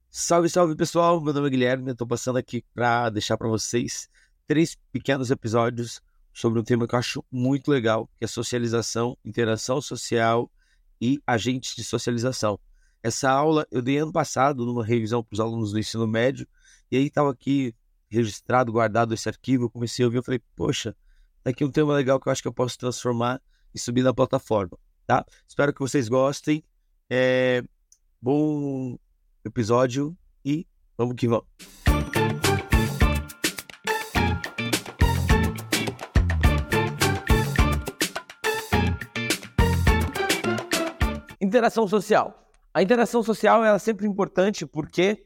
Salve, salve pessoal, meu nome é Guilherme, eu tô passando aqui para deixar para vocês 3 pequenos episódios sobre um tema que eu acho muito legal, que é socialização, interação social e agentes de socialização. Essa aula eu dei ano passado numa revisão para os alunos do ensino médio, e aí estava aqui registrado, guardado esse arquivo, eu comecei a ouvir, eu falei, poxa, tá aqui um tema legal que eu acho que eu posso transformar e subir na plataforma, tá? Espero que vocês gostem, bom episódio e vamos que vamos. Interação social. A interação social ela é sempre importante porque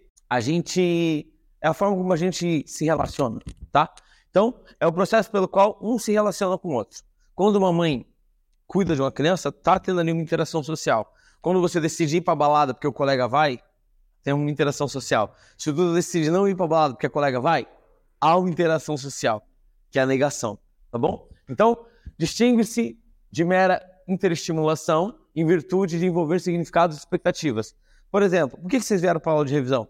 é a forma como a gente se relaciona, tá? Então, é o processo pelo qual um se relaciona com o outro. Quando uma mãe cuida de uma criança, tá tendo ali uma interação social. Quando você decide ir pra balada porque o colega vai, tem uma interação social. Se tu decide não ir pra balada porque a colega vai, há uma interação social, que é a negação, tá bom? Então, distingue-se de mera interestimulação em virtude de envolver significados e expectativas. Por exemplo, por que vocês vieram para a aula de revisão?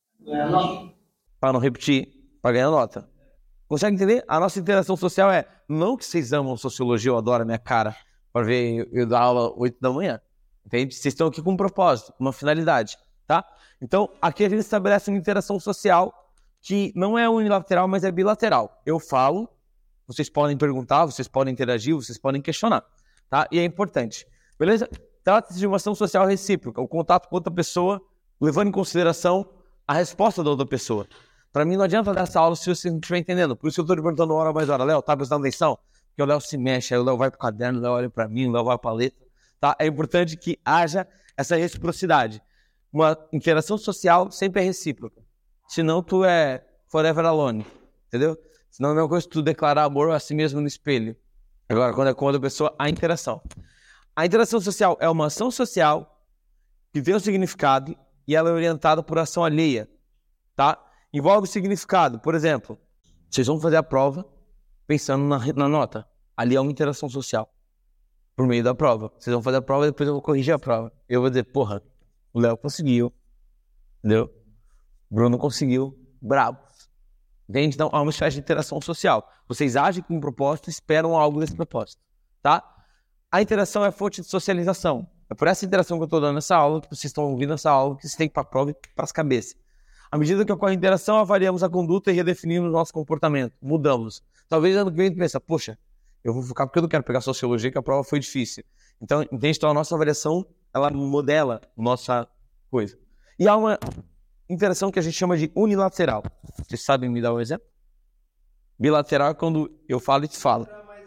Para não repetir, para ganhar nota. Consegue entender? A nossa interação social é, não que vocês amam sociologia, eu adoro a minha cara, para ver eu dar aula 8 da manhã. Entende? Vocês estão aqui com um propósito, com uma finalidade, tá? Então, aqui a gente estabelece uma interação social que não é unilateral, mas é bilateral. Eu falo, vocês podem perguntar, vocês podem interagir, vocês podem questionar, tá? E é importante, beleza? Trata-se de uma ação social recíproca, o contato com outra pessoa, levando em consideração a resposta da outra pessoa. Para mim, não adianta dar essa aula se você não estiver entendendo. Por isso que eu estou te perguntando hora mais hora. Léo, tá prestando atenção? Porque o Léo se mexe, aí o Léo vai pro caderno, o Léo olha para mim, o Léo vai para a letra, tá? É importante que haja essa reciprocidade. Uma interação social sempre é recíproca. Senão tu é forever alone, entendeu? Senão é a mesma coisa que tu declarar amor a si mesmo no espelho. Agora, quando é com outra pessoa, a interação. A interação social é uma ação social que tem um significado e ela é orientada por ação alheia, tá? Envolve significado. Por exemplo, vocês vão fazer a prova pensando na nota. Ali é uma interação social por meio da prova. Vocês vão fazer a prova e depois eu vou corrigir a prova. Eu vou dizer, porra, o Léo conseguiu, entendeu? O Bruno conseguiu, bravo. Entende? Então, há uma espécie de interação social. Vocês agem com um propósito e esperam algo desse propósito, tá? A interação é fonte de socialização. É por essa interação que eu estou dando nessa aula, que vocês estão ouvindo essa aula, que vocês têm que ir para a prova e para as cabeças. À medida que ocorre a interação, avaliamos a conduta e redefinimos o nosso comportamento. Mudamos. Talvez ano que vem tu pensa, poxa, eu vou focar porque eu não quero pegar sociologia, que a prova foi difícil. Então, entende? Então, a nossa avaliação, ela modela a nossa coisa. E há uma interação que a gente chama de unilateral. Vocês sabem me dar um exemplo? Bilateral é quando eu falo e tu fala.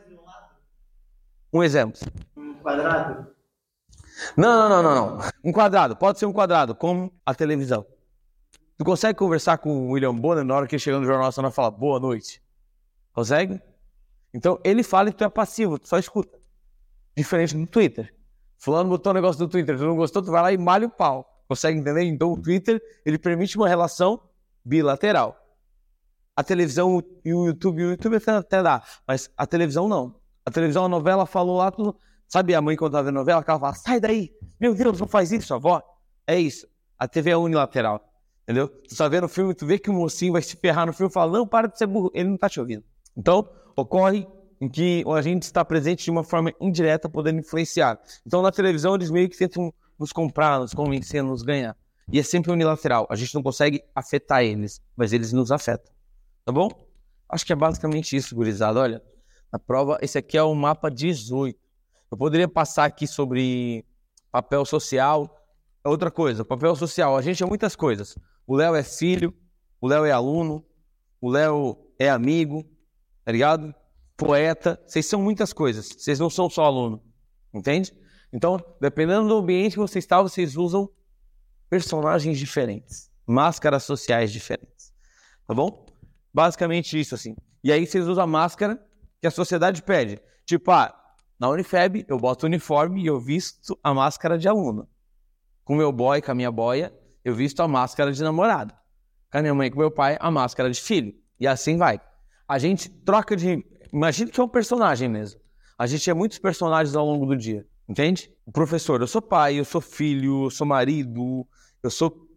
Um exemplo. Um quadrado? Não. Um quadrado. Pode ser um quadrado, como a televisão. Tu consegue conversar com o William Bonner na hora que ele chega no Jornal Nacional e fala boa noite? Consegue? Então, ele fala e tu é passivo, tu só escuta. Diferente do Twitter. Fulano botou um negócio do Twitter, tu não gostou, tu vai lá e malha o pau. Consegue entender? Então, o Twitter, ele permite uma relação bilateral. A televisão e o YouTube até dá, mas a televisão não. A televisão, a novela falou lá, tudo. Sabe a mãe quando tá vendo novela, ela fala, sai daí, meu Deus, não faz isso, avó. É isso. A TV é unilateral, entendeu? Tu tá vendo o filme, tu vê que o mocinho vai se ferrar no filme e fala, não, para de ser burro, ele não tá te ouvindo. Então, ocorre em que a gente está presente de uma forma indireta, podendo influenciar. Então, na televisão, eles meio que tentam nos comprar, nos convencer, nos ganhar. E é sempre unilateral. A gente não consegue afetar eles, mas eles nos afetam. Tá bom? Acho que é basicamente isso, gurizada. Olha, na prova, esse aqui é o mapa 18. Eu poderia passar aqui sobre papel social. É outra coisa, papel social. A gente é muitas coisas. O Léo é filho, o Léo é aluno, o Léo é amigo, tá ligado? Poeta. Vocês são muitas coisas. Vocês não são só aluno. Entende? Então, dependendo do ambiente que você está, vocês usam personagens diferentes. Máscaras sociais diferentes. Tá bom? Basicamente isso, assim. E aí vocês usam a máscara que a sociedade pede. Tipo, na Unifeb, eu boto o uniforme e eu visto a máscara de aluno. Com o meu boy, com a minha boia, eu visto a máscara de namorado. Com a minha mãe e com o meu pai, a máscara de filho. E assim vai. A gente troca de... Imagina que é um personagem mesmo. A gente é muitos personagens ao longo do dia. Entende? O professor, eu sou pai, eu sou filho, eu sou marido, eu sou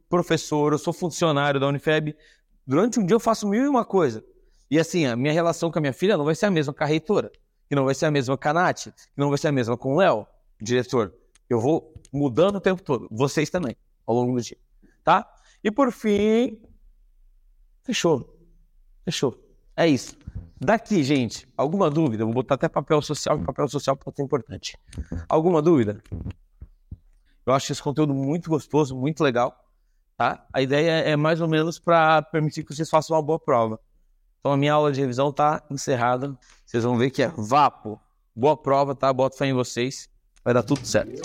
professor, eu sou funcionário da Unifeb. Durante um dia eu faço 1001 coisa. E assim, a minha relação com a minha filha não vai ser a mesma com a reitora, que não vai ser a mesma com a Nath, que não vai ser a mesma com o Léo, diretor. Eu vou mudando o tempo todo. Vocês também, ao longo do dia. Tá? E por fim... Fechou. É isso. Daqui, gente, alguma dúvida? Vou botar até papel social, que papel social pode ser importante. Alguma dúvida? Eu acho esse conteúdo muito gostoso, muito legal. Tá? A ideia é mais ou menos para permitir que vocês façam uma boa prova. Então a minha aula de revisão está encerrada. Vocês vão ver que é vapo. Boa prova, tá? Boto fé em vocês. Vai dar tudo certo.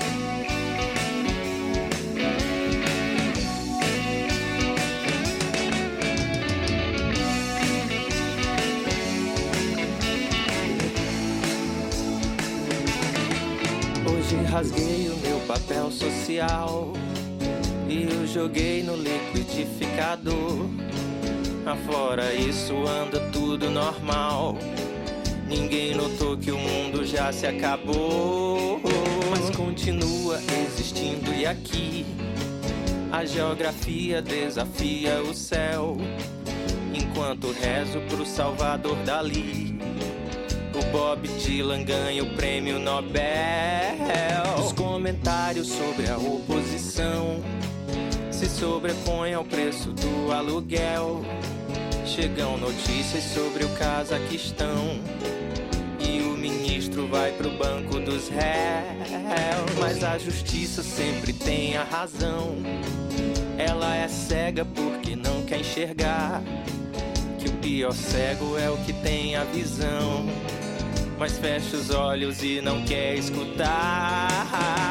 Hoje rasguei o meu papel social e eu joguei no liquidificador. Afora isso anda tudo normal. Ninguém notou que o mundo já se acabou, mas continua existindo e aqui a geografia desafia o céu. Enquanto rezo pro Salvador Dalí, o Bob Dylan ganha o prêmio Nobel. Os comentários sobre a oposição se sobrepõem ao preço do aluguel. Chegam notícias sobre o Cazaquistão e o ministro vai pro banco dos réus. Mas a justiça sempre tem a razão. Ela é cega porque não quer enxergar que o pior cego é o que tem a visão, mas fecha os olhos e não quer escutar.